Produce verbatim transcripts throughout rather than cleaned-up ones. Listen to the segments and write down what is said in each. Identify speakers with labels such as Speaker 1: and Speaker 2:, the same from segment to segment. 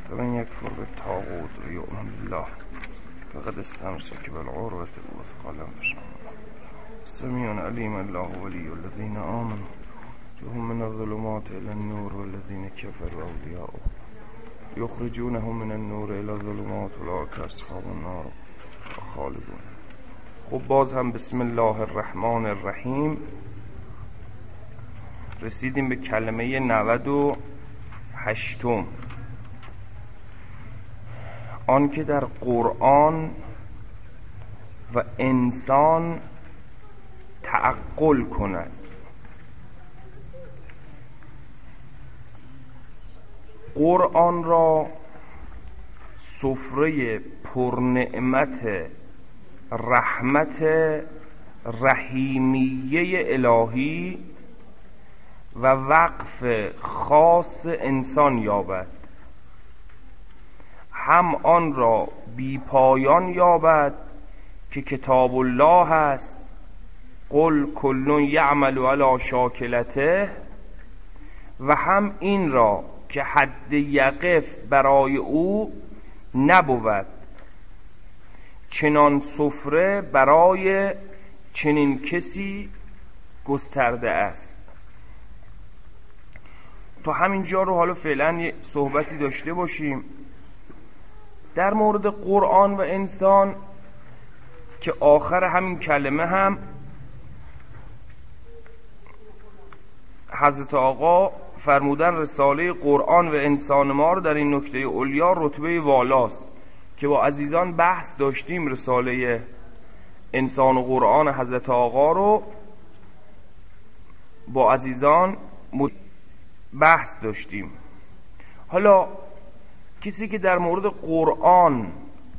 Speaker 1: فمن يكفر بالطاغوت ويؤمن بالله فقد استمسك بالعروة الوثقى لا انفصام له. سميع عليم الله ولي الذين آمنوا يخرجهم من الظلمات إلى النور والذين كفروا أولياؤهم يخرجونهم من النور إلى الظلمات أولئك أصحاب النار خالدون. خب باز هم بسم الله الرحمن الرحیم رسیدیم به کلمه نود و هشتم، آن که در قرآن و انسان تعقل کند. قرآن را سفره پرنعمت رحمت رحیمیه الهی و وقف خاص انسان یابد، هم آن را بی پایان یابد که کتاب الله است، قل کل یعمل علی شاکلته، و هم این را که حد یقف برای او نبود، چنان سفره برای چنین کسی گسترده است. تا همینجا رو حالا فعلا یه صحبتی داشته باشیم در مورد قرآن و انسان، که آخر همین کلمه هم حضرت آقا فرمودن رساله قرآن و انسان ما رو در این نکته علیا رتبه والاست، که با عزیزان بحث داشتیم. رساله انسان و قرآن حضرت آقا رو با عزیزان بحث داشتیم. حالا کسی که در مورد قرآن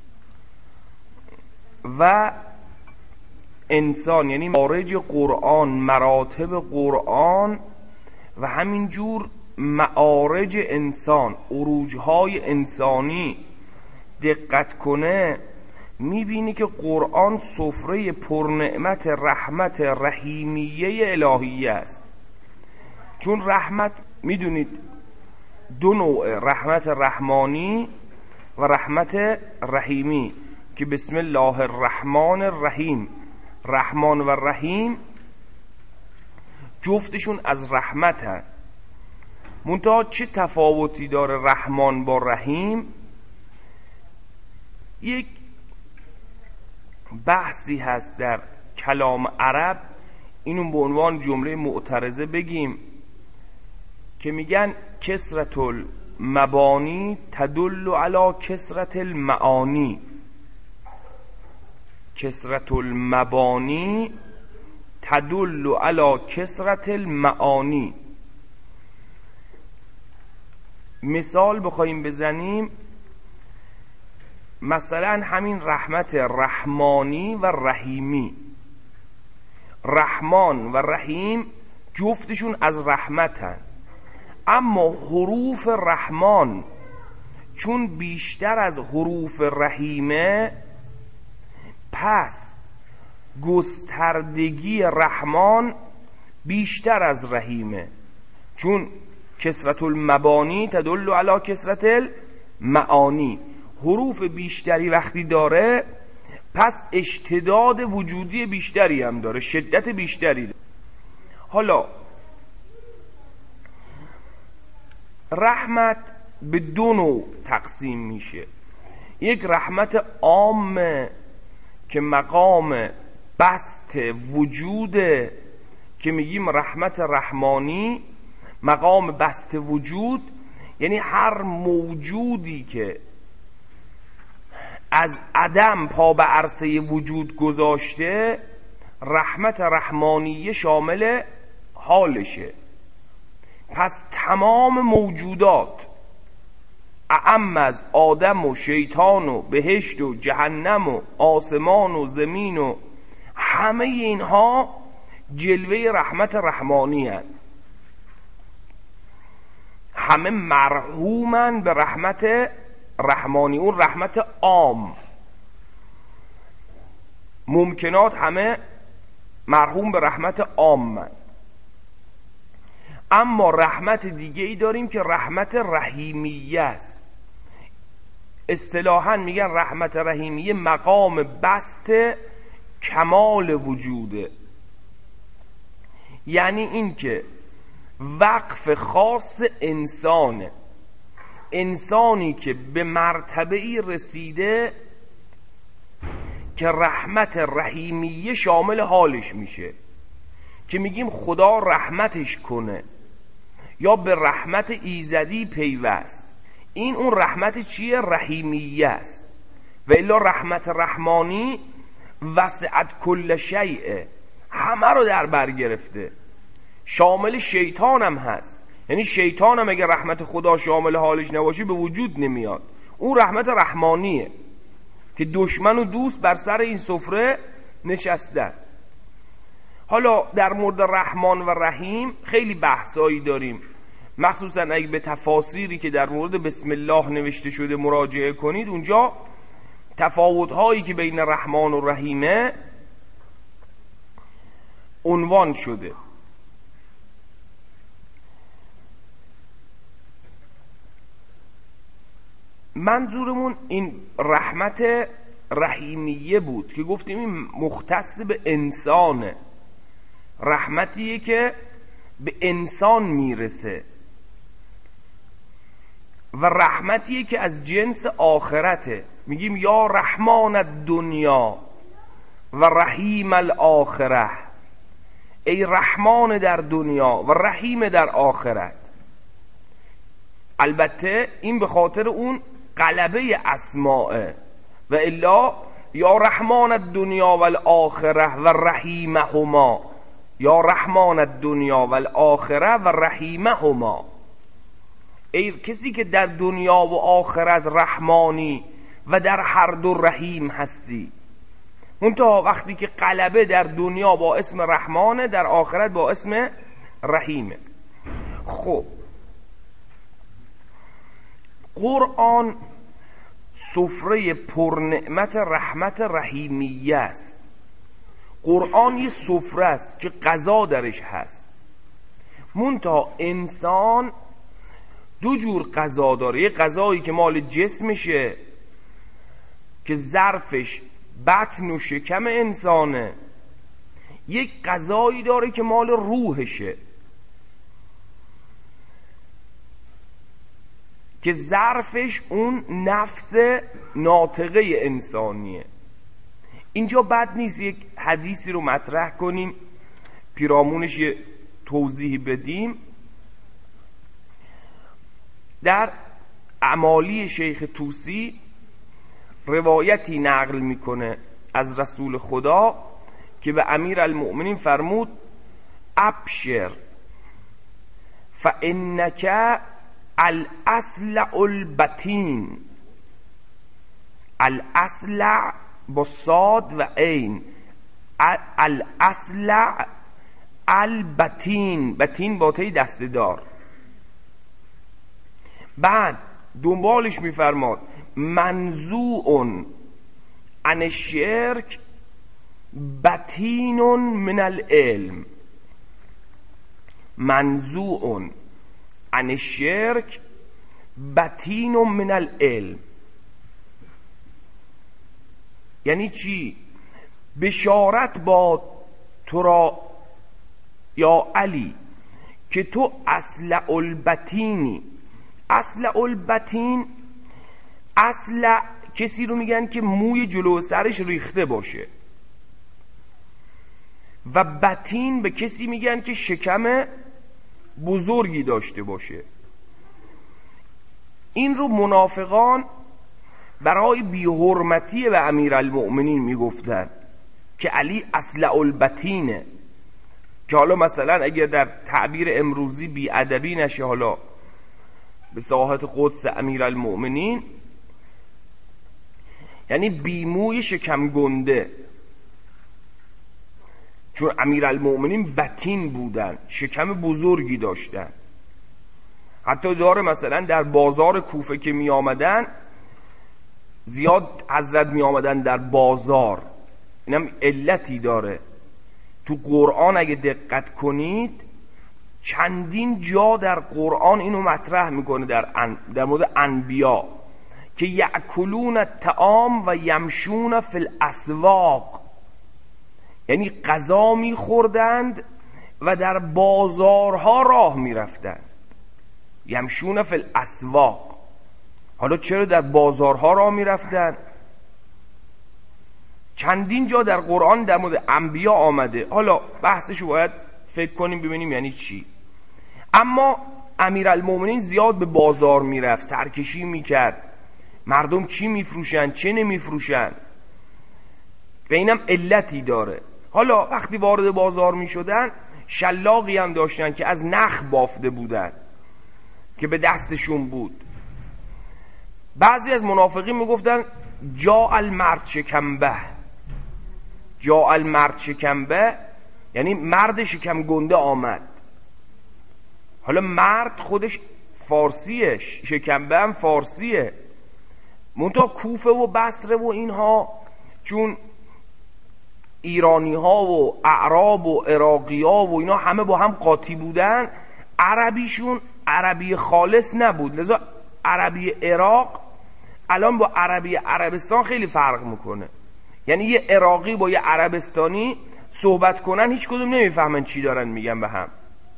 Speaker 1: و انسان، یعنی معارج قرآن، مراتب قرآن و همینجور معارج انسان، عروجهای انسانی دقت کنه، میبینی که قرآن سفره پرنعمت رحمت رحیمیه الهیه است. چون رحمت میدونید دو نوع، رحمت رحمانی و رحمت رحیمی، که بسم الله الرحمن الرحیم، رحمان و رحیم جفتشون از رحمت هست. منتها چه تفاوتی داره رحمان با رحیم؟ یک بحثی هست در کلام عرب، اینو به عنوان جمله معترضه بگیم، که میگن کسرت المبانی تدل علی کسرت المعانی. کسرت المبانی تدل علی کسرت المعانی. مثال بخوایم بزنیم، مثلا همین رحمت رحمانی و رحیمی، رحمان و رحیم جفتشون از رحمتن، اما حروف رحمان چون بیشتر از حروف رحیمه، پس گستردگی رحمان بیشتر از رحیمه. چون کسرت المبانی تدل علی کسرت المعانی، حروف بیشتری وقتی داره، پس اشتداد وجودی بیشتری هم داره، شدت بیشتری داره. حالا رحمت به دو نوع تقسیم میشه. یک رحمت عامه که مقام بسط وجوده، که میگیم رحمت رحمانی، مقام بسط وجود، یعنی هر موجودی که از عدم پا به عرصه وجود گذاشته، رحمت رحمانیه شامل حالشه. پس تمام موجودات، اعم از آدم و شیطان و بهشت و جهنم و آسمان و زمین و همه اینها جلوه رحمت رحمانی هست. همه مرحومن به رحمت رحمانی، اون رحمت عام. ممکنات همه مرحوم به رحمت عام. اما رحمت دیگه ای داریم که رحمت رحیمیه است. اصطلاحاً میگن رحمت رحیمیه مقام بسط کمال وجوده، یعنی این که وقف خاص انسانه، انسانی که به مرتبه‌ای رسیده که رحمت رحیمیه شامل حالش میشه، که میگیم خدا رحمتش کنه یا به رحمت ایزدی پیوست. این اون رحمت چیه؟ رحیمیه است. و الا رحمت رحمانی وسعت کل شیء، همه رو در بر گرفته، شامل شیطان هم هست. یعنی شیطان هم اگه رحمت خدا شامل حالش نباشه به وجود نمیاد. اون رحمت رحمانیه که دشمن و دوست بر سر این سفره نشستن. حالا در مورد رحمان و رحیم خیلی بحثایی داریم، مخصوصا اگه به تفاسیری که در مورد بسم الله نوشته شده مراجعه کنید، اونجا تفاوت‌هایی که بین رحمان و رحیمه عنوان شده. منظورمون این رحمت رحیمیه بود که گفتیم این مختص به انسانه، رحمتیه که به انسان میرسه و رحمتیه که از جنس آخرته. میگیم یا رحمان الدنیا و رحیم الاخره، ای رحمان در دنیا و رحیم در آخرت. البته این به خاطر اون غلبه اسماء، و الا یا رحمان الدنیا و الاخره و رحیمهما، یا رحمان الدنیا و الاخره و رحیمهما، ای کسی که در دنیا و آخرت رحمانی و در هر دو رحیم هستی. منتها وقتی که غلبه در دنیا با اسم رحمانه، در آخرت با اسم رحیمه. خب قرآن سفره پرنعمت رحمت رحیمیه است. قرآن یه سفره است که غذا درش هست، منتها انسان دو جور غذا داره. یه غذایی که مال جسمشه که ظرفش بطن و شکم انسانه، یک غذایی داره که مال روحشه که ظرفش اون نفس ناطقه انسانیه. اینجا بد نیست یک حدیثی رو مطرح کنیم، پیرامونش یه توضیحی بدیم. در اعمالی شیخ طوسی روایتی نقل میکنه از رسول خدا که به امیر المؤمنین فرمود ابشر فانک الاصلع البتین. الاصلع با صاد و عین، الاصلع البتین، بتین با تای دسته دار. بعد دنبالش میفرماد منزوع عن الشرک بتین من العلم. منزوع عن الشرک بتین من العلم یعنی چی؟ بشارت با تو را یا علی که تو اصلع البتینی. اصلع البتین، اصلع کسی رو میگن که موی جلو سرش ریخته باشه، و بتین به کسی میگن که شکم بزرگی داشته باشه. این رو منافقان برای بی‌حرمتی به امیرالمؤمنین میگفتن که علی اصلع البتینه، که حالا مثلا اگر در تعبیر امروزی بی‌ادبی نشه، حالا به ساحت قدس امیرالمؤمنین یعنی بیموی شکم گنده، چون امیرالمؤمنین بتین بودن، شکم بزرگی داشتن. حتی داره مثلا در بازار کوفه که می آمدن، زیاد حضرت می آمدن در بازار، اینم علتی داره. تو قرآن اگه دقت کنید چندین جا در قرآن اینو مطرح میکنه، در, ان... در مورد انبیا
Speaker 2: که یأکلون الطعام و یمشون فی الاسواق، یعنی غذا میخوردند و در بازارها راه میرفتند. یمشون فی الاسواق، حالا چرا در بازارها راه میرفتند؟ چندین جا در قرآن در مورد انبیا آمده، حالا بحثشو باید فکر کنیم ببینیم یعنی چی. اما امیرالمومنین زیاد به بازار میرفت، سرکشی میکرد، مردم چی میفروشن چه نمیفروشن، و اینم علتی داره. حالا وقتی وارد بازار میشدن شلاقی هم داشتن که از نخ بافته بودن که به دستشون بود. بعضی از منافقین میگفتن جا المرد شکمبه، جا المرد شکمبه یعنی مرد شکم گنده آمد. حالا مرد خودش فارسیه، شکمبه هم فارسیه، منتها کوفه و بصره و اینها چون ایرانی ها و اعراب و عراقی ها و اینا همه با هم قاطی بودن، عربیشون عربی خالص نبود، لذا عربی عراق الان با عربی عربستان خیلی فرق میکنه. یعنی یه عراقی با یه عربستانی صحبت کنن هیچ کدوم نمیفهمن چی دارن میگن به هم،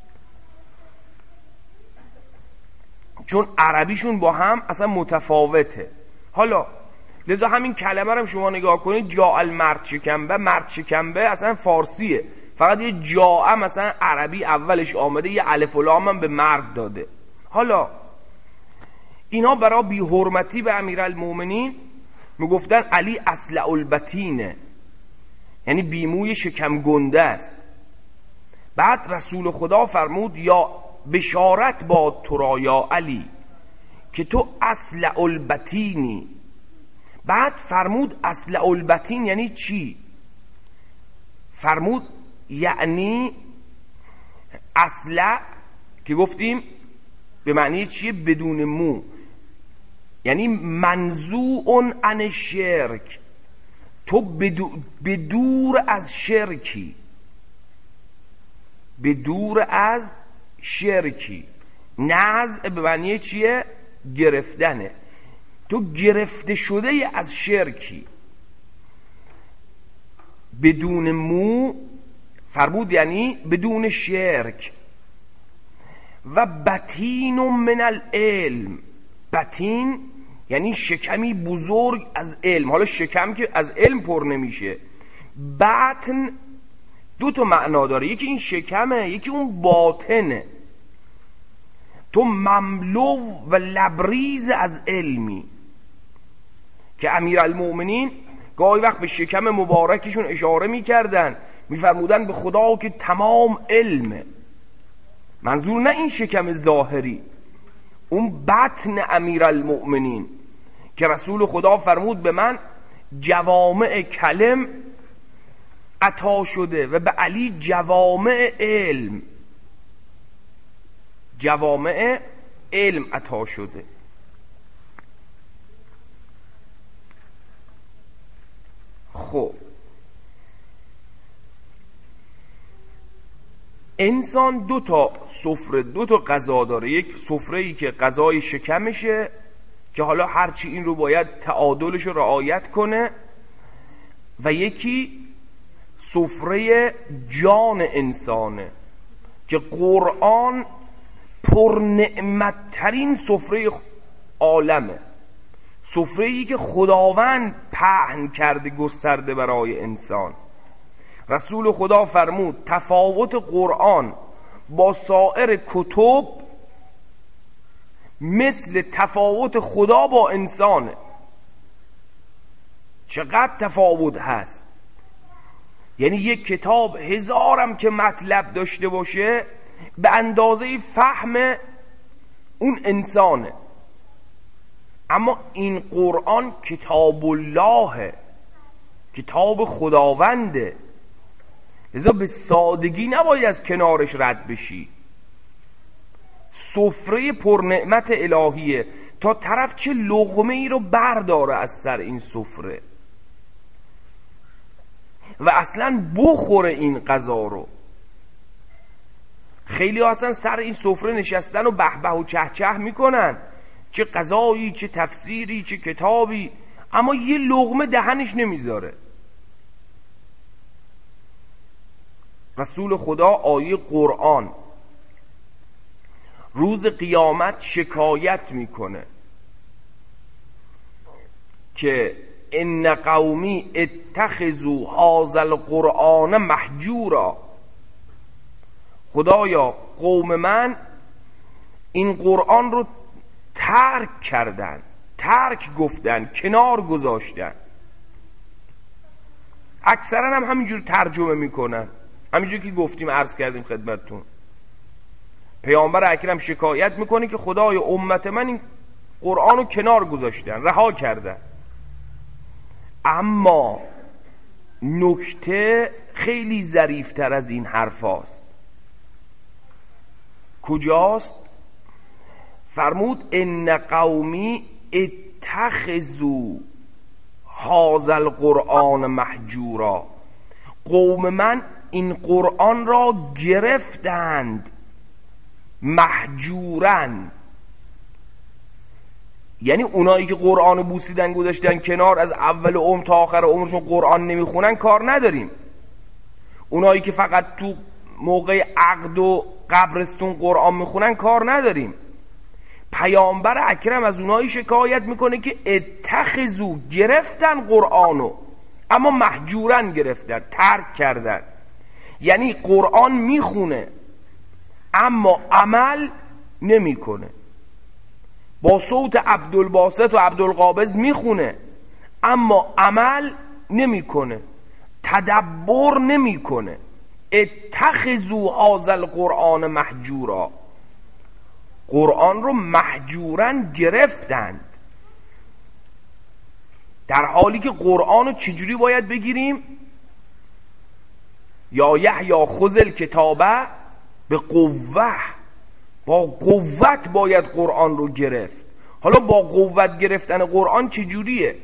Speaker 2: چون عربیشون با هم اصلا متفاوته. حالا لذا همین کلمه رو شما نگاه کنید، جا المرد شکمبه، مرد شکمبه اصلا فارسیه، فقط یه جا مثلا عربی اولش آمده یه الف و لام هم به مرد داده. حالا اینا برای بی حرمتی به امیرالمومنین میگفتن علی اصلع البطینه، یعنی بیموی شکم گنده است. بعد رسول خدا فرمود یا بشارت باد تو را یا علی که تو اصلع البطینی. بعد فرمود اصلع البطین یعنی چی؟ فرمود یعنی اصلع که گفتیم به معنی چیه؟ بدون مو، یعنی منزوع عن شرک، تو بدور از شرکی، بدور از شرکی. نزع به معنی چیه؟ گرفتنه، تو گرفته شده از شرکی. بدون مو فرمود یعنی بدون شرک. و بطین من العلم، بطین یعنی شکمی بزرگ از علم. حالا شکم که از علم پر نمیشه، بطن دو تا معنا داره، یکی این شکمه یکی اون باطنه. تو مملو و لبریز از علمی، که امیرالمومنین گاهی وقت به شکم مبارکشون اشاره میکردن، میفرمودن به خدا که تمام علمه. منظور نه این شکم ظاهری، اون بطن امیرالمومنین که رسول خدا فرمود به من جوامع کلم عطا شده و به علی جوامع علم، جوامع علم عطا شده. خب انسان دو تا سفره، دو تا غذا داره. یک سفره‌ای که غذای شکمشه که حالا هرچی این رو باید تعادلش رو رعایت کنه، و یکی سفره جان انسانه که قرآن پر نعمت ترین سفره عالمه، سفره‌ای که خداوند پهن کرده گسترده برای انسان. رسول خدا فرمود تفاوت قرآن با سایر کتب مثل تفاوت خدا با انسانه. چقدر تفاوت هست! یعنی یک کتاب هزارم که مطلب داشته باشه به اندازه فهم اون انسانه، اما این قرآن کتاب الله، کتاب خداونده، لذا به سادگی نباید از کنارش رد بشی. سفره پرنعمت الهیه، تا طرف چه لقمه ای رو برداره از سر این سفره و اصلا بخوره این غذا رو. خیلی ها اصلا سر این سفره نشستن و به به و چه چه میکنن، چه قضایی، چه تفسیری، چه کتابی، اما یه لقمه دهنش نمیذاره. رسول خدا آیه قرآن روز قیامت شکایت میکنه که ان قومی اتخذوا هذا القرآن مهجورا. خدایا قوم من این قرآن رو ترک کردن، ترک گفتن، کنار گذاشتن. اکثرا هم همینجور ترجمه میکنن، همینجور که گفتیم عرض کردیم خدمتتون. پیامبر اکرم شکایت میکنه که خدای امت من این قرآن رو کنار گذاشتن، رها کردن. اما نکته خیلی ظریفتر از این حرف هاست. کجاست؟ فرمود ان قومی اتخذوا هذا القرآن مهجورا. قوم من این قرآن را گرفتند مهجورن، یعنی اونایی که قرآن بوسیدن گذاشتن کنار، از اول عمر تا آخر عمرشون قرآن نمیخونن کار نداریم. اونایی که فقط تو موقع عقد و قبرستون قرآن میخونن کار نداریم. پیامبر اکرم از اونایی شکایت میکنه که اتخذو، گرفتن قرآنو اما مهجورن گرفتن، ترک کردن. یعنی قرآن میخونه اما عمل نمیکنه. با صوت عبدالباسط و عبدالقابض میخونه اما عمل نمیکنه، تدبر نمیکنه. اتخذوا هذا القرآن مهجورا. قرآن رو مهجورن گرفتند، در حالی که قرآن رو چجوری باید بگیریم؟ یا یحیی خذ الکتابه به قوه، با قوت باید قرآن رو گرفت. حالا با قوت گرفتن قرآن چجوریه؟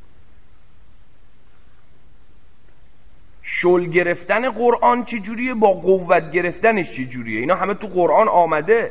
Speaker 2: شل گرفتن قرآن چجوریه؟ با قوت گرفتنش چجوریه؟ اینا همه تو قرآن آمده.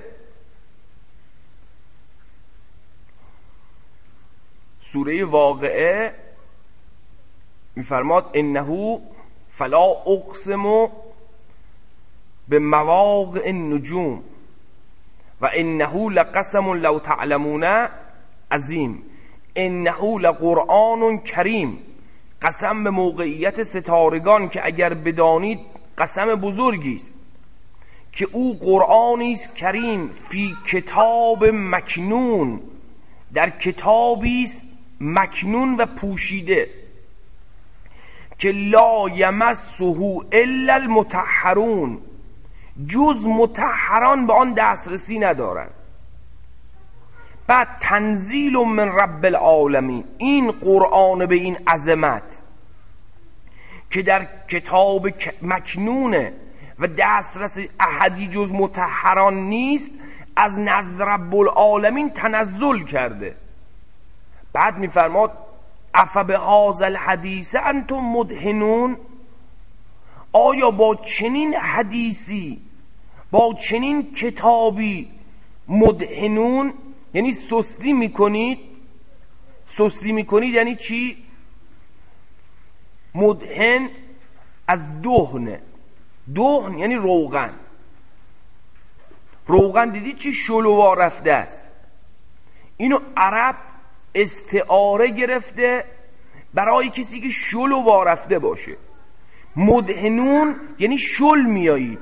Speaker 2: سوره واقعه میفرماد انه فلا اقسم به مواقع النجوم و انه لقسم لو تعلمون عظیم. انه لقرآن کریم، قسم به موقعیت ستارگان که اگر بدانید قسم بزرگی است، که او قرآنی است کریم، فی کتاب مکنون، در کتابی است مکنون و پوشیده، که لا یمسه الا المطهرون، جز مطهران به آن دسترسی ندارن. بعد تنزیل من رب العالمین، این قرآن به این عظمت که در کتاب مکنونه و دسترس احدی جز مطهران نیست، از نزد رب العالمین تنزل کرده. بعد میفرماد افبهذا الحدیث انتم مدهنون، آیا با چنین حدیثی، با چنین کتابی مدهنون، یعنی سستی میکنید؟ سستی میکنید یعنی چی؟ مدهن از دهنه، دهن یعنی روغن. روغن دیدید چی شلوار رفته است؟ اینو عرب استعاره گرفته برای کسی که شلوار رفته باشه. مدهنون یعنی شل میایید.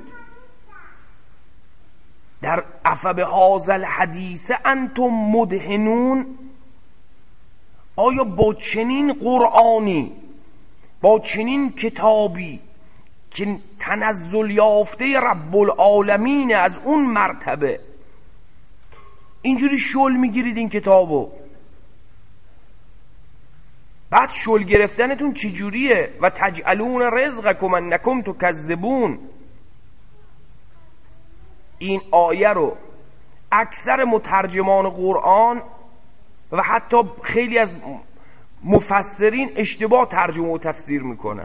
Speaker 2: در افبهذا الحدیث انتم مدهنون، آیا با چنین قرآنی، با چنین کتابی که تنزل یافته رب العالمین از اون مرتبه، اینجوری شل میگیرید این کتابو؟ بعد شل گرفتنتون چجوریه؟ و تجعلون رزقکم انکم تکذبون. این آیه رو اکثر مترجمان قرآن و حتی خیلی از مفسرین اشتباه ترجمه و تفسیر میکنن.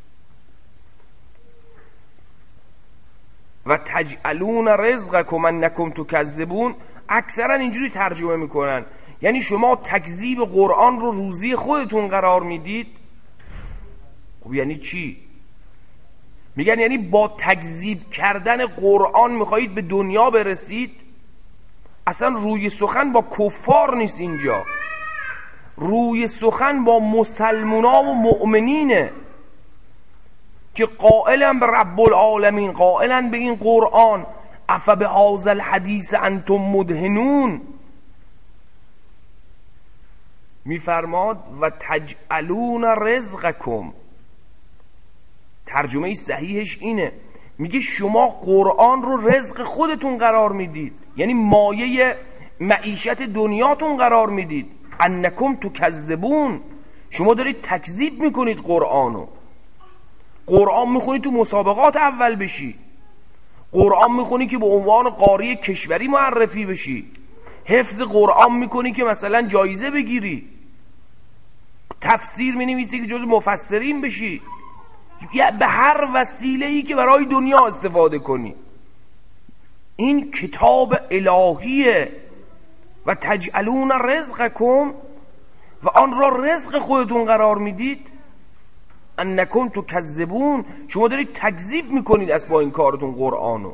Speaker 2: و تجعلون رزقکم انکم تکذبون اکثرا اینجوری ترجمه میکنن یعنی شما تکذیب قرآن رو روزی خودتون قرار میدید. خب یعنی چی؟ میگن یعنی با تکذیب کردن قرآن میخواهید به دنیا برسید. اصلا روی سخن با کفار نیست اینجا، روی سخن با مسلمونا و مؤمنینه که قائلا به رب العالمین، قائلا به این قرآن، افبهذا الحدیث انتم مدهنون. میفرماد و تجعلون رزقکم، ترجمه صحیحش اینه، میگه شما قرآن رو رزق خودتون قرار میدید، یعنی مایه معیشت دنیاتون قرار میدید. انکم تکذبون، شما دارید تکذیب میکنید قرآنو. قرآن میخونی تو مسابقات اول بشی، قرآن میخونی که به عنوان قاری کشوری معرفی بشی، حفظ قرآن میکنی که مثلا جایزه بگیری، تفسیر مینویسی که جز مفسرین بشی، یا به هر وسیله‌ای که برای دنیا استفاده کنی. این کتاب الهیه. و تجعلون رزقکم، و آن را رزق خودتون قرار میدید. انکم تکذبون، شما دارید تکذیب میکنید از با این کارتون قرآنو.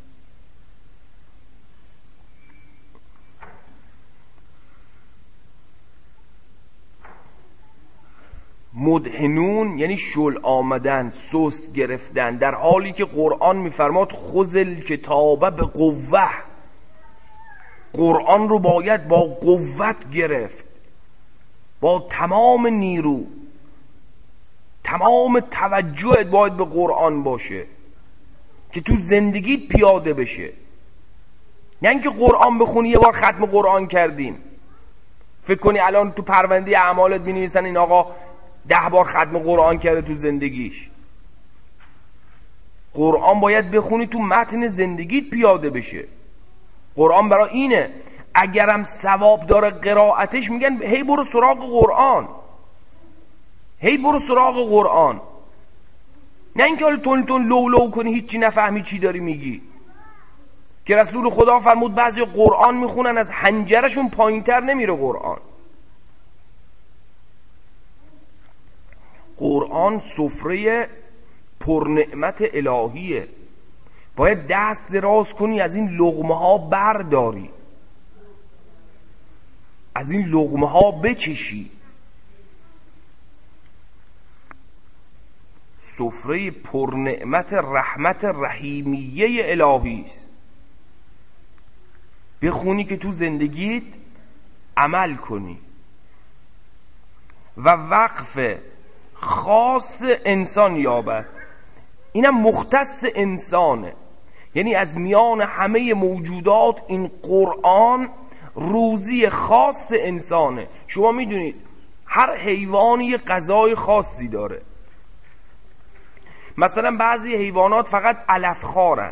Speaker 2: مدهنون یعنی شل آمدن، سست گرفتن، در حالی که قرآن میفرماد خذل کتابه به قوه، قرآن رو باید با قوت گرفت، با تمام نیرو، تمام توجهت باید به قرآن باشه که تو زندگیت پیاده بشه. نه اینکه قرآن بخونی یه بار ختم قرآن کردیم، فکر کنی الان تو پرونده اعمالت می‌نویسن این آقا ده بار ختم قرآن کرده تو زندگیش. قرآن باید بخونی تو متن زندگیت پیاده بشه. قرآن برای اینه، اگرم ثواب داره قرائتش، میگن هی برو سراغ قرآن، هی برو سراغ قرآن، نه اینکه حالا تون تون لو لو کنی هیچی نفهمی چی داری میگی. که رسول خدا فرمود بعضی قرآن میخونن از حنجرشون پایینتر نمیره قرآن. قرآن سفره پرنعمت الهیه، باید دست دراز کنی از این لقمه ها برداری، از این لقمه ها بچشی. سفره پرنعمت رحمت رحیمیه الهی است. بخونی که تو زندگیت عمل کنی. و وقف خاص انسان یابد، اینم مختص انسانه، یعنی از میان همه موجودات این قرآن روزی خاص انسانه. شما میدونید هر حیوانی یه غذای خاصی داره. مثلا بعضی حیوانات فقط علف خارن،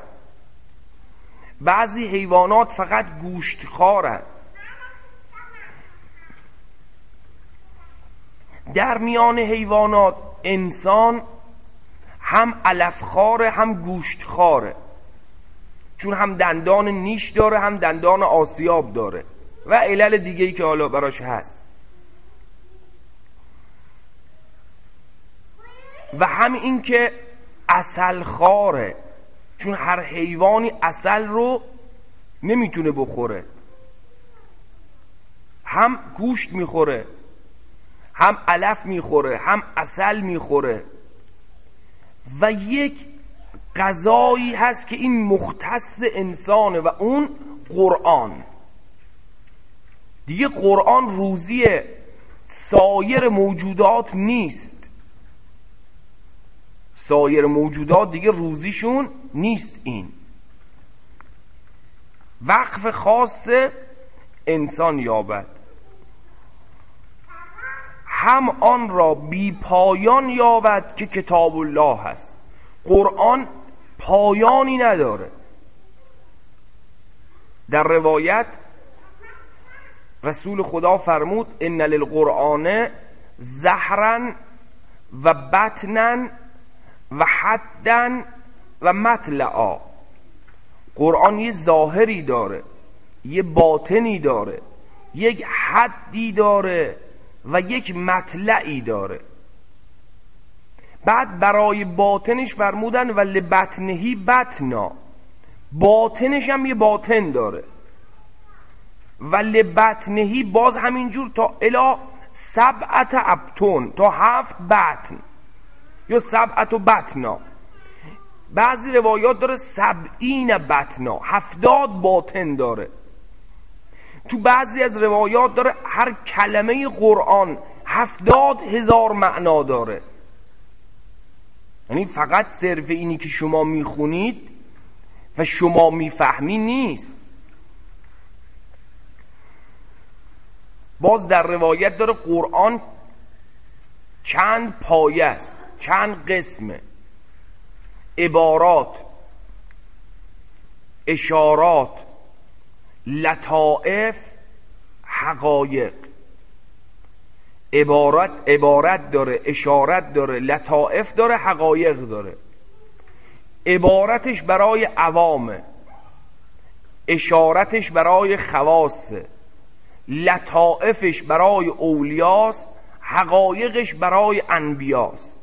Speaker 2: بعضی حیوانات فقط گوشت خارن. در میان حیوانات انسان هم علف خاره هم گوشت خاره، چون هم دندان نیش داره هم دندان آسیاب داره و علل دیگه‌ای که حالا براش هست. و هم این که عسل خاره، چون هر حیوانی عسل رو نمیتونه بخوره، هم گوشت میخوره هم علف میخوره هم عسل میخوره. و یک غذایی هست که این مختص انسانه و اون قرآن. دیگه قرآن روزی سایر موجودات نیست، سایر موجودات دیگه روزیشون نیست. این وقف خاص انسان یابد، هم آن را بی پایان یابد که کتاب الله هست. قرآن پایانی نداره. در روایت رسول خدا فرمود ان للقرآن زهرا و بطنا و حدا و مطلعا. قرآن یه ظاهری داره، یه باطنی داره، یک حدی داره و یک مطلعی داره. بعد برای باطنش فرمودن و لبطنهی بطنا، باطنش هم یه باطن داره. و لبطنهی باز همینجور تا الی سبعت ابطن، تا هفت بطن یا سبعت و بطنا. بعضی روایات داره سبعین بطنا، هفتاد باطن داره. تو بعضی از روایات داره هر کلمه قرآن هفتاد هزار معنا داره. یعنی فقط صرف اینی که شما میخونید و شما میفهمی نیست. باز در روایت داره قرآن چند پایه است، چند قسمه: عبارات، اشارات، لطائف، حقایق. عبارت عبارت داره، اشارت داره، لطائف داره، حقایق داره. عبارتش برای عوامه، اشارتش برای خواصه، لطائفش برای اولیاست، حقایقش برای انبیاست.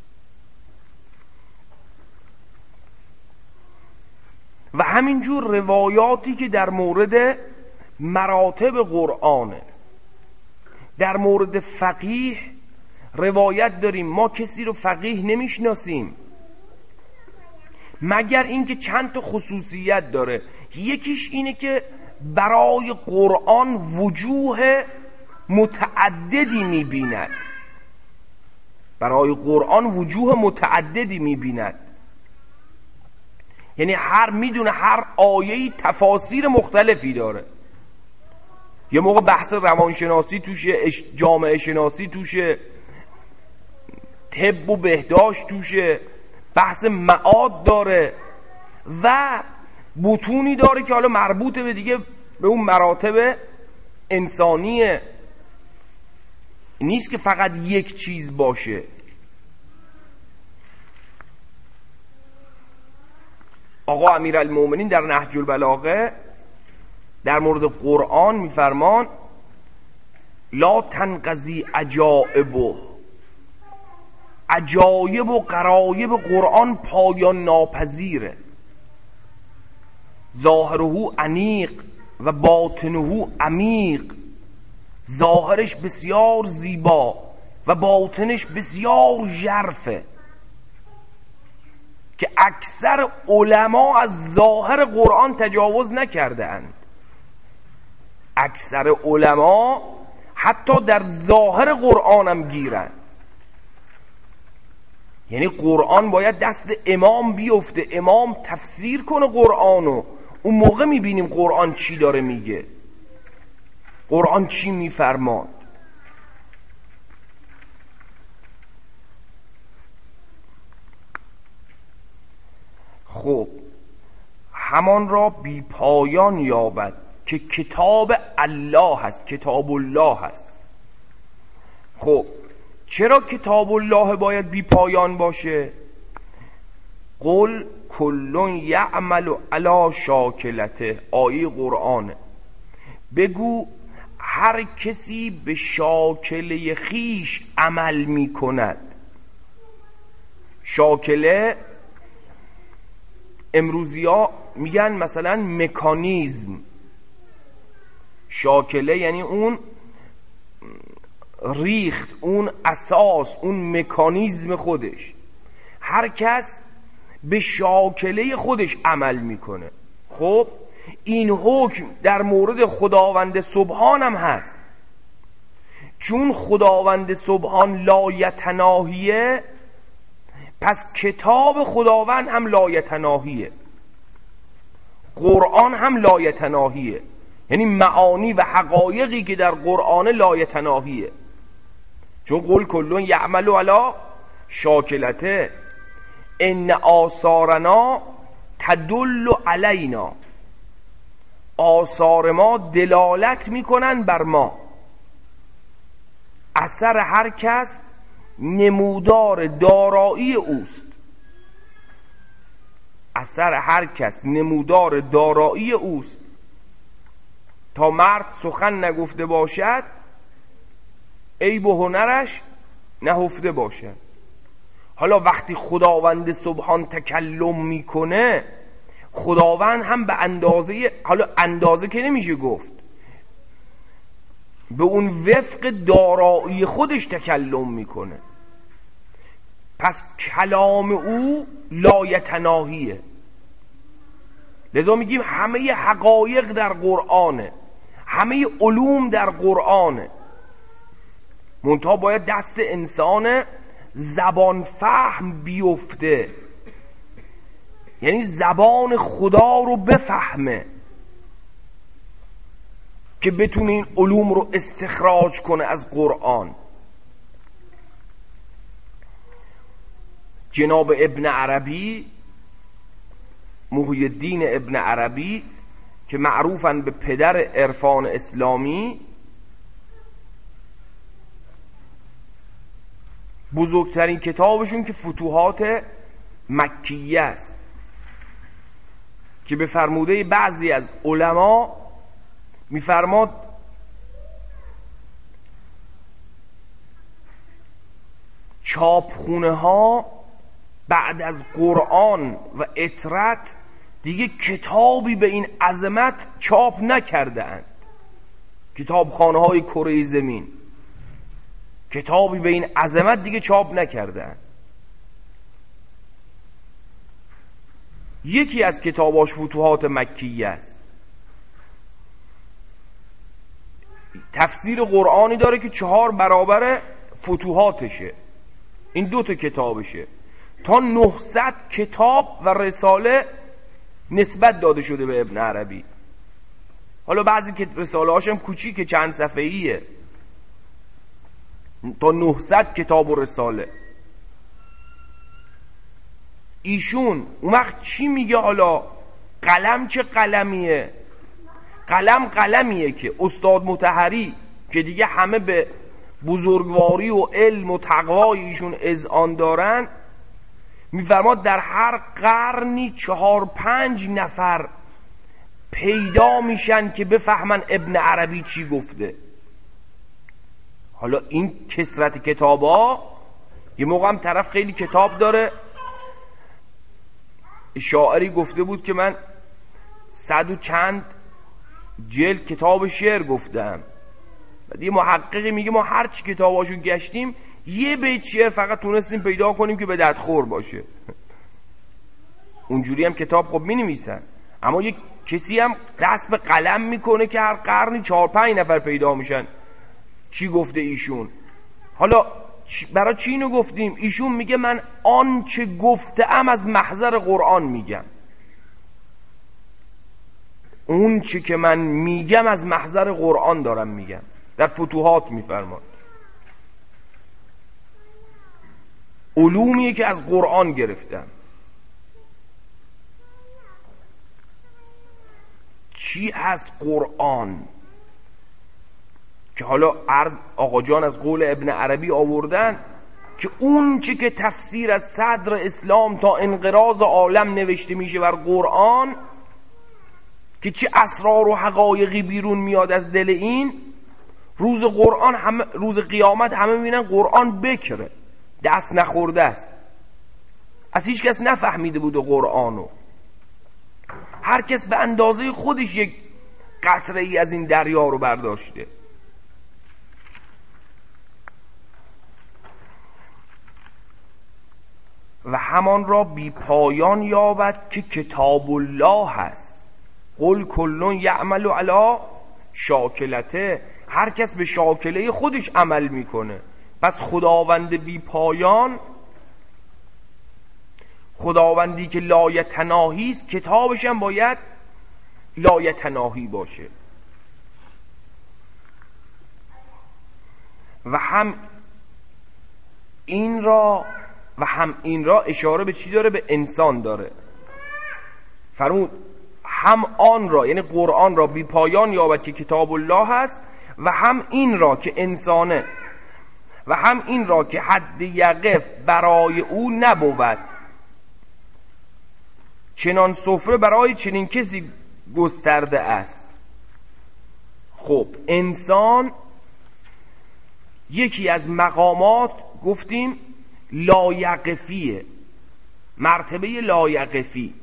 Speaker 2: و همینجور روایاتی که در مورد مراتب قرآنه. در مورد فقیه روایت داریم ما کسی رو فقیه نمیشناسیم مگر اینکه چند تا خصوصیت داره. یکیش اینه که برای قرآن وجوه متعددی میبیند، برای قرآن وجوه متعددی میبیند، یعنی هر میدونه هر آیه‌ای تفاسیر مختلفی داره. یه موقع بحث روانشناسی توشه، جامعه شناسی توشه، طب و بهداشت توشه، بحث معاد داره و بطونی داره که حالا مربوطه به دیگه به اون مراتب انسانیه. نیست که فقط یک چیز باشه. آقا امیرالمومنین در نهج البلاغه در مورد قرآن میفرمان لا تنقضی عجائبه، عجایب و غرایب قرآن پایان ناپذیره. ظاهره انیق و باطنه عمیق، ظاهرش بسیار زیبا و باطنش بسیار ژرفه که اکثر علما از ظاهر قرآن تجاوز نکرده اند. اکثر علما حتی در ظاهر قرآن هم گیرن. یعنی قرآن باید دست امام بیفته، امام تفسیر کنه قرآنو، اون موقع میبینیم قرآن چی داره میگه، قرآن چی میفرماد. خب همان را بی پایان یابد که کتاب الله هست، کتاب الله هست. خب چرا کتاب الله باید بی پایان باشه؟ قل کلون یعمل علی شاکلته، آیه قرآنه. بگو هر کسی به شاکله خیش عمل می کند. شاکله امروزی ها میگن مثلا مکانیزم. شاکله یعنی اون ریخت، اون اساس، اون مکانیزم خودش. هر کس به شاکله خودش عمل میکنه. خب این حکم در مورد خداوند سبحان هم هست، چون خداوند سبحان لایتناهیه، پس کتاب خداوند هم لایتناهیه، قرآن هم لایتناهیه. یعنی معانی و حقایقی که در قرآن لایتناهیه. چون قل کلون یعمل علی شاکلته ان آثارنا تدل علینا، آثار ما دلالت میکنن بر ما. اثر هر کس نمودار دارایی اوست، اثر هر کس نمودار دارایی اوست. تا مرد سخن نگفته باشد عیب و هنرش نهفته باشد. حالا وقتی خداوند سبحان تکلم میکنه، خداوند هم به اندازه، حالا اندازه که نمیشه گفت، به اون وفق دارایی خودش تکلم میکنه. پس کلام او لایتناهیه. لذا میگیم همه حقایق در قرآنه، همه علوم در قرآنه، منتها باید دست انسان زبان فهم بیفته، یعنی زبان خدا رو بفهمه که بتونه این علوم رو استخراج کنه از قرآن. جناب ابن عربی، محی الدین ابن عربی که معروفن به پدر عرفان اسلامی، بزرگترین کتابشون که فتوحات مکیه است که به فرموده بعضی از علما میفرماد چاپخونه ها بعد از قرآن و اطرت دیگه کتابی به این عظمت چاپ نکرده اند. کتابخانه های کره زمین کتابی به این عظمت دیگه چاپ نکرده اند. یکی از کتاباش فتوحات مکیه است. تفسیر قرآنی داره که چهار برابر فتوحاتشه. این دو تا کتابشه. تا نهصد کتاب و رساله نسبت داده شده به ابن عربی. حالا بعضی که رساله هاشم کوچیکه، چند صفحه‌ایه، تا نهصد کتاب و رساله. ایشون اون وقت چی میگه؟ حالا قلم چه قلمیه؟ قلم قلمیه که استاد مطهری که دیگه همه به بزرگواری و علم و تقوای ایشون اذعان دارن، میفرماد در هر قرنی چهار پنج نفر پیدا میشن که بفهمن ابن عربی چی گفته. حالا این کثرت کتابا، یه موقع هم طرف خیلی کتاب داره. شاعری گفته بود که من صد و چند جلد کتاب شعر گفتم. بعد یه محققی میگه ما هر چی کتاباشون گشتیم یه بیت شعر فقط تونستیم پیدا کنیم که به درد خور باشه. اونجوری هم کتاب خب می نویسن، اما یک کسی هم دست به قلم میکنه که هر قرنی چهار پنج نفر پیدا میشن چی گفته ایشون. حالا برای چی اینو گفتیم؟ ایشون میگه من آن چه گفتم از محضر قرآن میگم، اون چه که من میگم از محضر قرآن دارم میگم. در فتوحات میفرماد علومیه که از قرآن گرفتم. چی از قرآن که حالا عرض آقا جان از قول ابن عربی آوردن که اون چی که تفسیر از صدر اسلام تا انقراض عالم نوشته میشه بر قرآن، که چه اسرار و حقایقی بیرون میاد از دل این، روز قرآن همه، روز قیامت همه میبینن قرآن بکره، دست نخورده است، از هیچ کس نفهمیده بود قرآنو. هر کس به اندازه خودش یک قطره ای از این دریا رو برداشته. و همان را بی پایان یابد که کتاب الله هست. قل کلون یعمل علی شاکلته، هر کس به شاکله خودش عمل میکنه. پس خداوند بی پایان، خداوندی که لایتناهی است، کتابش هم باید لایتناهی باشه. و هم این را و هم این را اشاره به چی داره؟ به انسان داره. فرمود هم آن را، یعنی قرآن را، بی پایان یابد که کتاب الله هست، و هم این را که انسانه، و هم این را که حد یقف برای او نبود، چنان سفره برای چنین کسی گسترده است. خب انسان یکی از مقامات گفتیم لایقفیه، مرتبه لایقفی،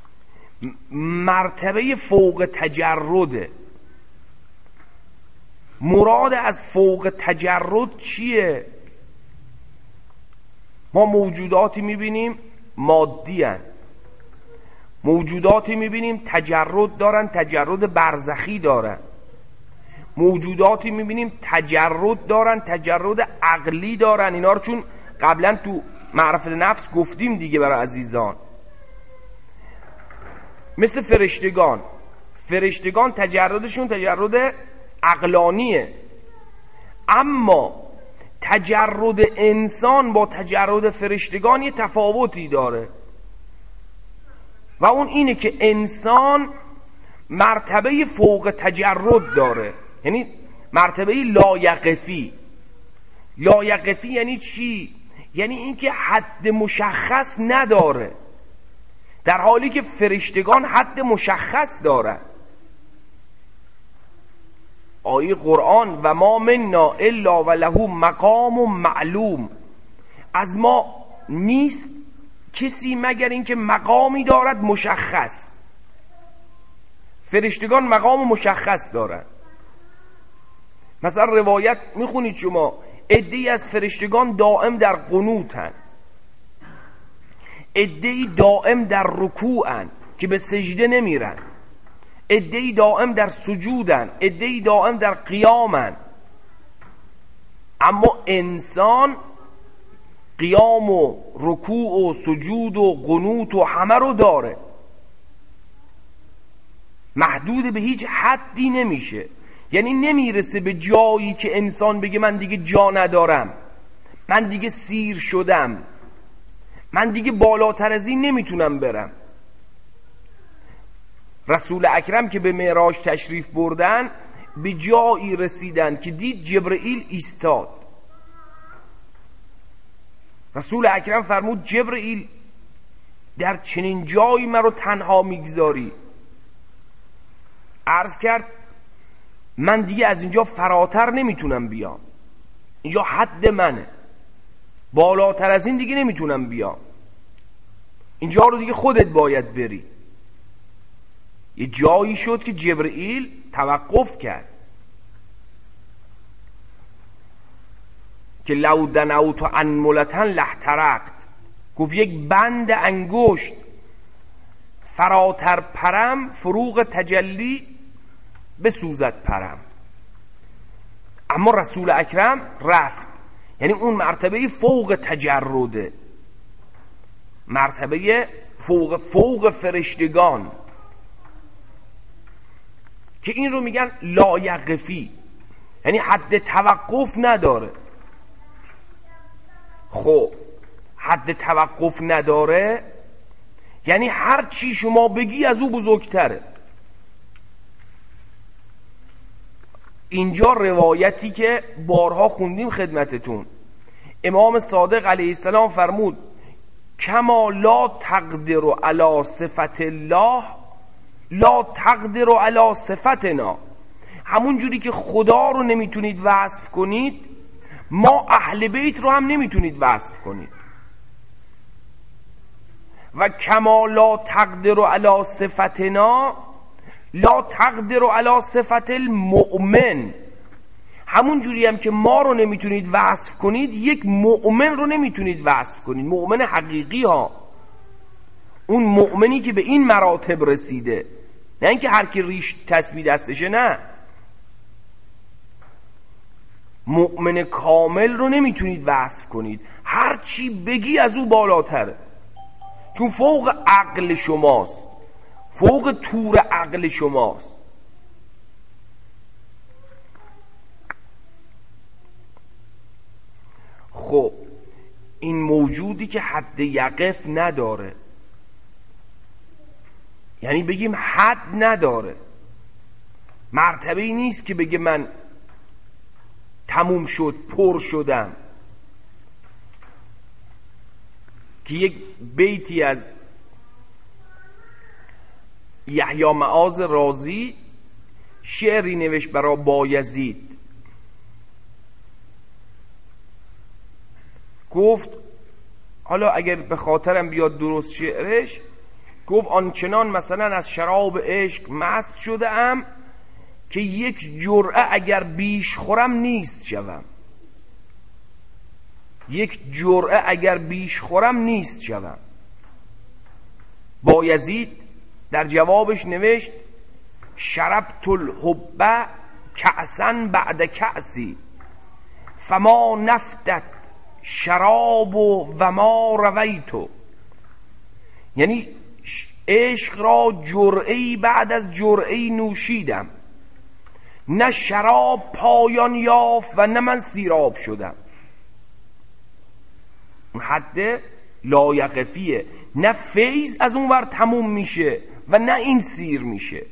Speaker 2: مرتبه فوق تجرده. مراد از فوق تجرد چیه؟ ما موجوداتی میبینیم مادی هن. موجوداتی میبینیم تجرد دارن، تجرد برزخی دارن. موجوداتی میبینیم تجرد دارن، تجرد عقلی دارن. اینا رو چون قبلا تو معرفت نفس گفتیم دیگه برای عزیزان. مثل فرشتگان، فرشتگان تجردشون تجرد عقلانیه، اما تجرد انسان با تجرد فرشتگان یه تفاوتی داره و اون اینه که انسان مرتبه فوق تجرد داره، یعنی مرتبه لایقفی. لایقفی یعنی چی؟ یعنی اینکه حد مشخص نداره، در حالی که فرشتگان حد مشخص دارن. آیه قرآن و ما منا الا و له مقام معلوم، از ما نیست کسی مگر اینکه مقامی دارد مشخص. فرشتگان مقام مشخص دارن. مثلا روایت میخونید شما عده‌ای از فرشتگان دائم در قنوتن، عده‌ای دائم در رکوعن که به سجده نمیرن، عده‌ای دائم در سجودن، عده‌ای دائم در قیامن. اما انسان قیام و رکوع و سجود و قنوت و همه رو داره، محدود به هیچ حدی نمیشه. یعنی نمیرسه به جایی که انسان بگه من دیگه جا ندارم، من دیگه سیر شدم، من دیگه بالاتر از این نمیتونم برم. رسول اکرم که به معراج تشریف بردن به جایی رسیدن که دید جبرئیل ایستاد. رسول اکرم فرمود جبرئیل در چنین جایی مرا تنها میگذاری؟ عرض کرد من دیگه از اینجا فراتر نمیتونم بیام، اینجا حد منه، بالاتر از این دیگه نمیتونم بیام، اینجا رو دیگه خودت باید بری. یه جایی شد که جبرئیل توقف کرد که لو دنوت انملتن لحترقت، گفت یک بند انگشت فراتر پرم فروغ تجلی بسوزد پرم. اما رسول اکرم رفت، یعنی اون مرتبه فوق تجرده، مرتبه فوق فوق فرشتگان که این رو میگن لایقفی، یعنی حد توقف نداره. خب حد توقف نداره یعنی هر چی شما بگی از او بزرگتره. اینجا روایتی که بارها خوندیم خدمتتون، امام صادق علیه السلام فرمود کما لا تقدر علی صفت الله لا تقدر علی صفتنا. همون جوری که خدا رو نمیتونید وصف کنید، ما اهل بیت رو هم نمیتونید وصف کنید. و کما لا تقدر علی صفتنا لا تقدر علی صفت المؤمن. همون جوری هم که ما رو نمیتونید وصف کنید، یک مؤمن رو نمیتونید وصف کنید، مؤمن حقیقی ها، اون مؤمنی که به این مراتب رسیده، نه اینکه هر کی ریش تسبیح دستشه، نه، مؤمن کامل رو نمیتونید وصف کنید، هر چی بگی از او بالاتره، چون فوق عقل شماست، فوق تور عقل شماست. خب این موجودی که حد یقف نداره، یعنی بگیم حد نداره، مرتبه‌ای نیست که بگه من تموم شد پر شدم. که یک بیتی از یحیی معاذ رازی شعری نوشت برای بایزید، گفت حالا اگر به خاطرم بیاد درست شعرش، گفت آنچنان مثلا از شراب عشق مست شده ام که یک جرعه اگر بیش خورم نیست شوم. یک جرعه اگر بیش خورم نیست شوم. بایزید در جوابش نوشت شربت الحب کأسا بعد کأسی فما نفتت شراب و ما رویتو. یعنی عشق را جرعه‌ای بعد از جرعه‌ای نوشیدم، نه شراب پایان یافت و نه من سیراب شدم. حد لایقفیه، نه فیض از اون ور تموم میشه و نه این سیر میشه.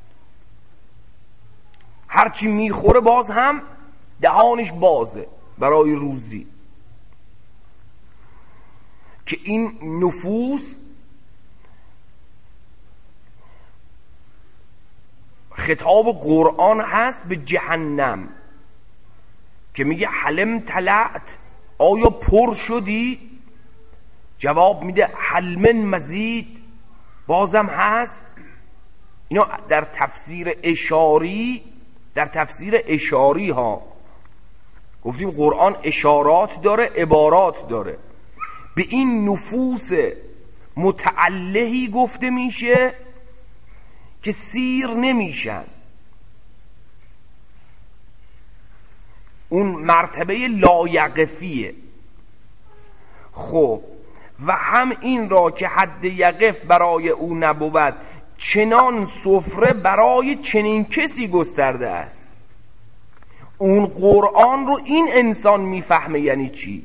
Speaker 2: هرچی میخوره باز هم دهانش بازه برای روزی. که این نفوس خطاب قرآن هست به جهنم که میگه حلم تلعت، آیا پر شدی؟ جواب میده حل من مزید، بازم هست. اینا در تفسیر اشاری، در تفسیر اشاری ها گفتیم قرآن اشارات داره، عبارات داره. به این نفوس متعلهی گفته میشه که سیر نمیشن. اون مرتبه لایقفیه. خب و هم این را که حد یقف برای او نبود، چنان سفره برای چنین کسی گسترده است. اون قرآن رو این انسان میفهمه یعنی چی.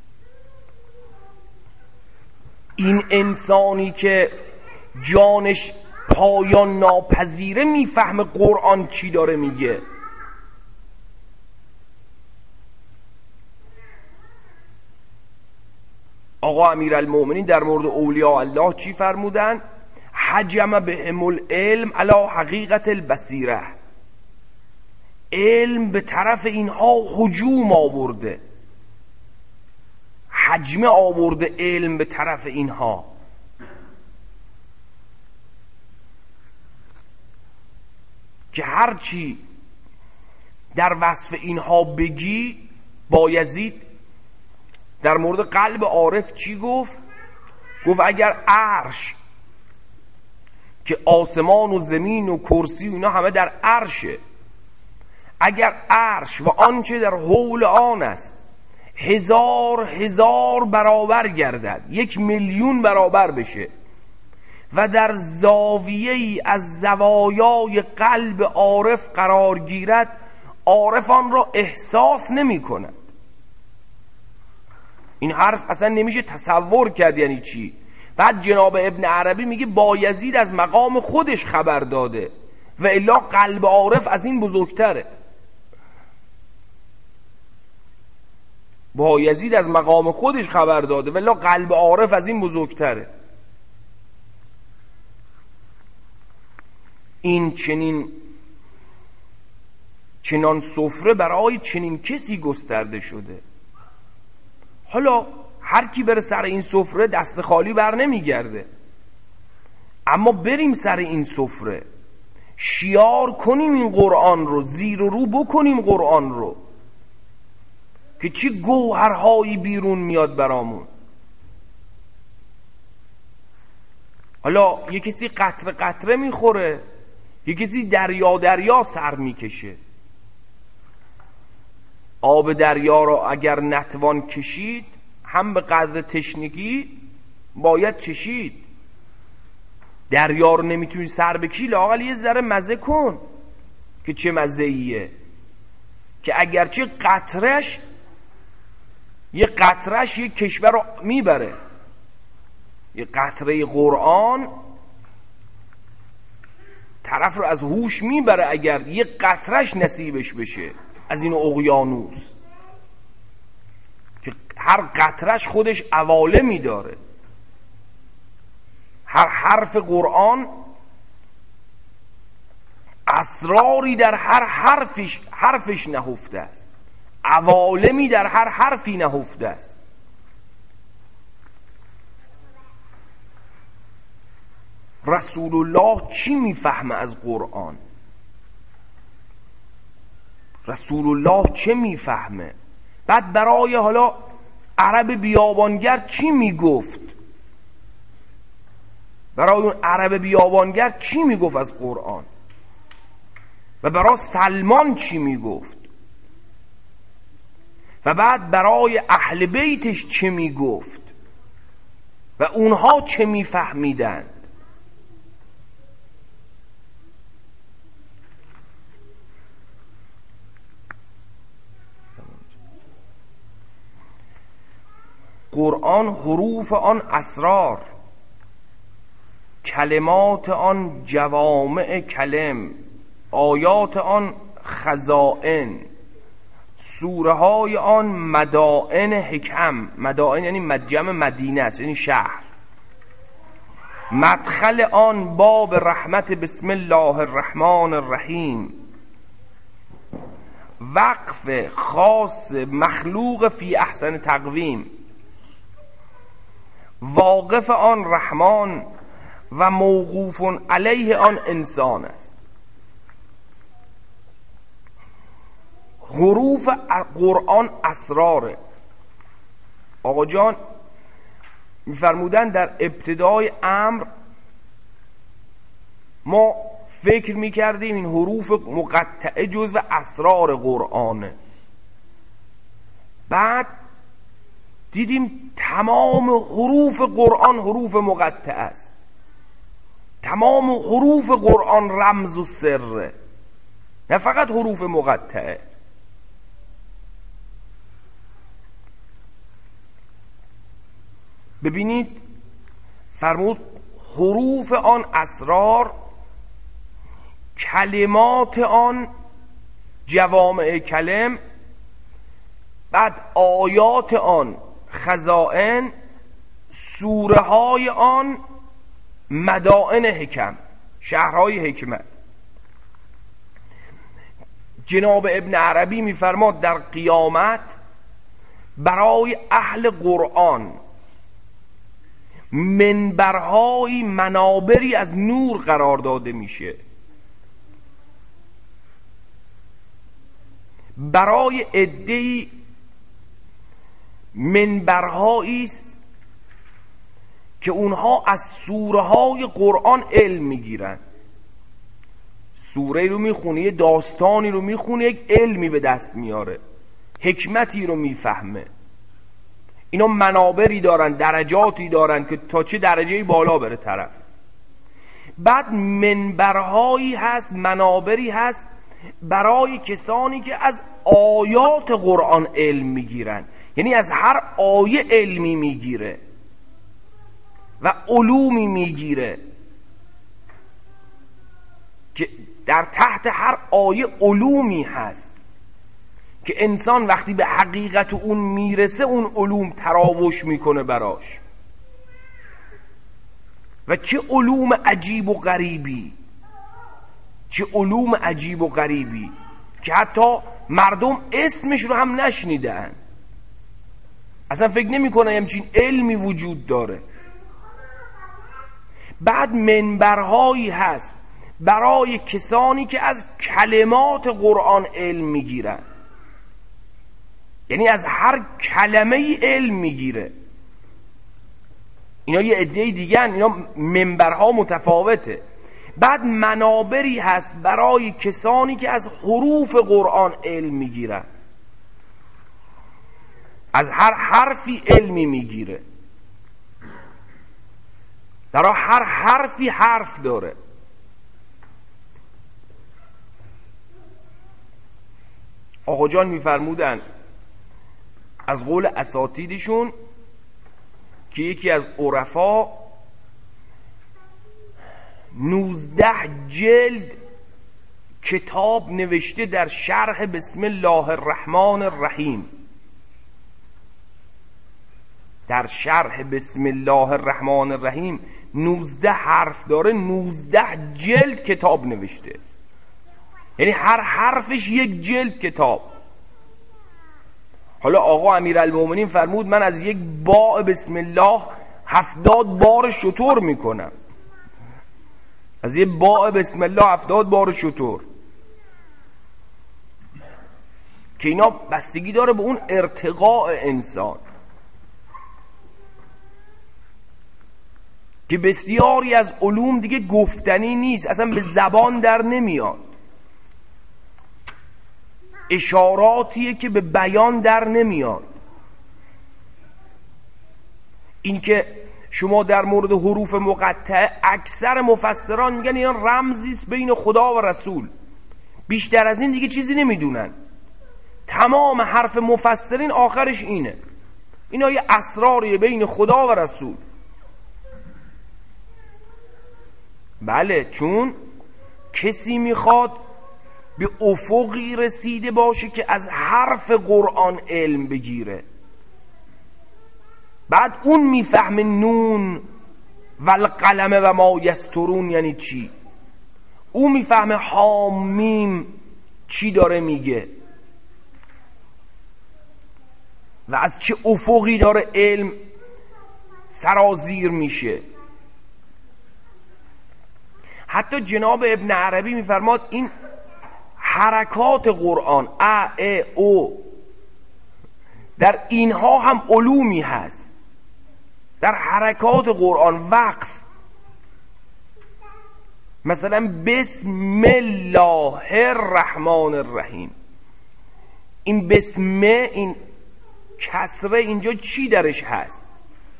Speaker 2: این انسانی که جانش پایان ناپذیره میفهمه قرآن چی داره میگه. آقا امیرالمومنین در مورد اولیاء الله چی فرمودن؟ حجم بهم العلم علی حقیقت البصیره. علم به طرف اینها هجوم آورده، حجمه آورده علم به طرف اینها. که هرچی در وصف اینها بگی. بایزید در مورد قلب عارف چی گفت؟ گفت اگر عرش، که آسمان و زمین و کرسی و اینا همه در عرشه، اگر عرش و آنچه در حول آن است هزار هزار برابر گردد، یک میلیون برابر بشه و در زاویه ای از زوایای قلب عارف قرار گیرد، عارف آن را احساس نمی کند. این حرف اصلا نمیشه تصور کرد یعنی چی. بعد جناب ابن عربی میگه بایزید از مقام خودش خبر داده و الا قلب عارف از این بزرگتره. بایزید از مقام خودش خبر داده و الا قلب عارف از این بزرگتره. این چنین چنان سفره برای چنین کسی گسترده شده. حالا هر کی بره سر این سفره دست خالی بر نمیگرده، اما بریم سر این سفره، شیار کنیم این قرآن رو، زیر و رو بکنیم قرآن رو که چه گوهرهایی بیرون میاد برامون. حالا یه کسی قطره قطره میخوره، یه کسی دریا دریا سر میکشه. آب دریا را اگر نتوان کشید، هم به قدر تشنگی باید چشید. دریا رو نمیتونی سر بکشی، لااقل یه ذره مزه کن که چه مزه ایه، که اگرچه قطرش یه قطرش یه کشور رو میبره. یه قطره قرآن طرف رو از هوش میبره اگر یه قطرش نصیبش بشه از این اقیانوس، که هر قطرش خودش عوالمی داره. هر حرف قرآن اسراری در هر حرفش حرفش نهفته است، عوالمی در هر حرفی نهفته است. رسول الله چی میفهمه از قرآن؟ رسول الله چه میفهمه؟ بعد برای حالا عرب بیابانگر چی میگفت؟ برای اون عرب بیابانگر چی میگفت از قرآن؟ و برای سلمان چی میگفت؟ و بعد برای اهل بیتش چه میگفت؟ و اونها چه میفهمیدن؟ قرآن حروف آن اسرار، کلمات آن جوامع کلم، آیات آن خزائن، سوره های آن مدائن حکم. مدائن یعنی مجمع مدینه است، یعنی شهر. مدخل آن باب رحمت بسم الله الرحمن الرحیم. وقف خاص مخلوق فی احسن تقویم. واقف آن رحمان و موقوف علیه آن انسان است. حروف قرآن اسراره. آقا جان میفرمودن در ابتدای امر ما فکر میکردیم این حروف مقطعه جزو اسرار قرآنه، بعد دیدیم تمام حروف قرآن حروف مقطعه است. تمام حروف قرآن رمز و سره، نه فقط حروف مقطعه. ببینید فرمود حروف آن اسرار، کلمات آن جوامع کلم، بعد آیات آن خزائن، سوره های آن مدائن حکم، شهرهای حکمت. جناب ابن عربی میفرماد در قیامت برای اهل قرآن منبرهای منابری از نور قرار داده میشه. برای عده‌ای منبرهایی است که اونها از سوره های قرآن علم میگیرن. سوره رو میخونه، یه داستانی رو میخونه، یک علمی به دست میاره، حکمتی رو میفهمه. اینا منابری دارن، درجاتی دارن که تا چه درجه بالا بره طرف. بعد منبرهایی هست، منابری هست برای کسانی که از آیات قرآن علم میگیرن، یعنی از هر آیه علمی میگیره و علومی میگیره که در تحت هر آیه علومی هست که انسان وقتی به حقیقت اون میرسه اون علوم تراوش میکنه براش. و چه علوم عجیب و غریبی، چه علوم عجیب و غریبی که حتی مردم اسمش رو هم نشنیدن، اصلا فکر نمی کنن همچین علمی وجود داره. بعد منبرهایی هست برای کسانی که از کلمات قرآن علم میگیرن، یعنی از هر کلمه علم میگیره. اینا یه عده دیگه هن، اینا منبرها متفاوته. بعد منابری هست برای کسانی که از حروف قرآن علم میگیرن، از هر حرفی علمی میگیره. در هر حرفی حرف داره. آقا جان میفرمودن از قول اساتیدشون که یکی از عرفا نوزده جلد کتاب نوشته در شرح بسم الله الرحمن الرحیم. در شرح بسم الله الرحمن الرحیم نوزده حرف داره، نوزده جلد کتاب نوشته. یعنی هر حرفش یک جلد کتاب. حالا آقا امیرالمومنین فرمود من از یک باء بسم الله هفتاد بار شتر میکنم، از یک باء بسم الله هفتاد بار شتر، که اینا بستگی داره به اون ارتقاء انسان که بسیاری از علوم دیگه گفتنی نیست، اصلا به زبان در نمیاد، اشاراتیه که به بیان در نمیاد. این که شما در مورد حروف مقطعه اکثر مفسران میگن اینا رمزی است بین خدا و رسول، بیشتر از این دیگه چیزی نمیدونن. تمام حرف مفسرین آخرش اینه، اینا یه اسراریه بین خدا و رسول. بله، چون کسی میخواد به افقی رسیده باشه که از حرف قرآن علم بگیره، بعد اون میفهمه نون و القلم و ما یسترون یعنی چی، اون میفهمه حامیم چی داره میگه و از چه افقی داره علم سرازیر میشه. حتی جناب ابن عربی میفرماد این حرکات قرآن ا ا او در اینها هم علومی هست، در حرکات قرآن وقف، مثلا بسم الله الرحمن الرحیم، این بسم، این کسره اینجا چی درش هست؟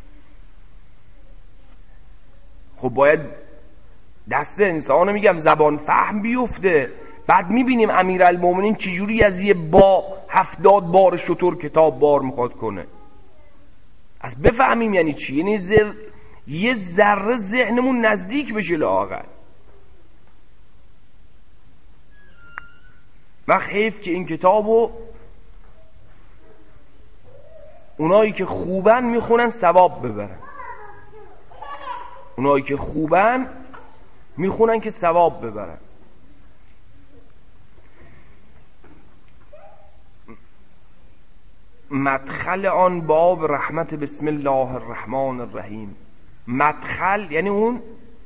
Speaker 2: خب باید دست انسان میگم زبان فهم بیفته. بعد میبینیم امیرالمومنین چجوری از یه با هفتاد بار شتر کتاب بار میخواد کنه. از بفهمیم یعنی چی، یعنی زر... یه ذره ذهنمون نزدیک بشه لااقل. و حیف که این کتابو اونایی که خوبن میخونن ثواب ببرن، اونایی که خوبن میخونن که ثواب ببرن. مدخل آن باب رحمت بسم الله الرحمن الرحیم. مدخل یعنی اون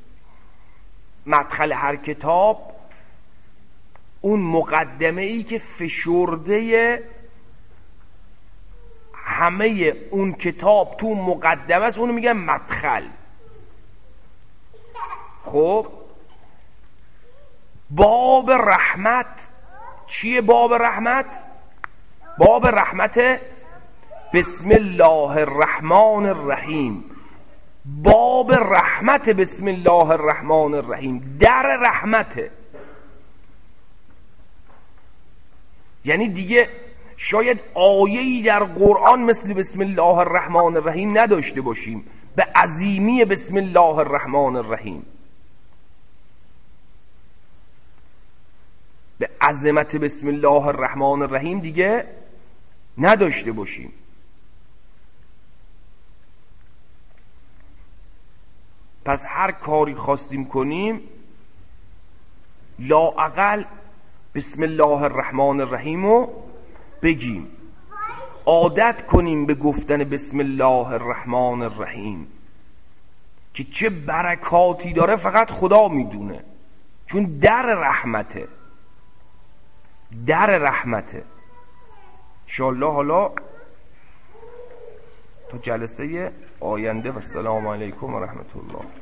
Speaker 2: مدخل هر کتاب، اون مقدمه ای که فشرده همه اون کتاب تو مقدمه است، اونو میگن مدخل. خب باب رحمت چیه؟ باب رحمت باب رحمت بسم الله الرحمن الرحیم. باب رحمت بسم الله الرحمن الرحیم، در رحمته. یعنی دیگه شاید آیه‌ای در قرآن مثل بسم الله الرحمن الرحیم نداشته باشیم به عظیمی بسم الله الرحمن الرحیم، به عظمت بسم الله الرحمن الرحیم دیگه نداشته باشیم. پس هر کاری خواستیم کنیم لااقل بسم الله الرحمن الرحیم رو بگیم، عادت کنیم به گفتن بسم الله الرحمن الرحیم که چه برکاتی داره فقط خدا میدونه، چون در رحمته، در رحمته. انشاءالله حالا تا جلسه آینده و السلام علیکم و رحمت الله.